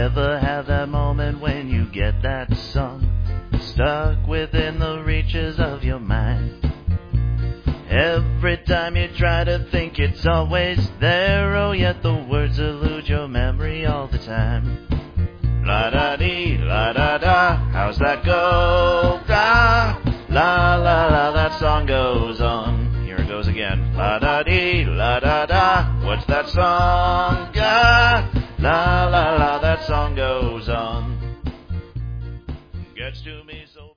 Ever have that moment when you get that song stuck within the reaches of your mind? Every time you try to think it's always there, oh, yet the words elude your memory all the time. La-da-dee, la-da-da, how's that go? Da, la-la-la, that song goes on. Here it goes again. La-da-dee, la-da-da, what's that song? Ga, la-la-la, that song goes on. Gets to me so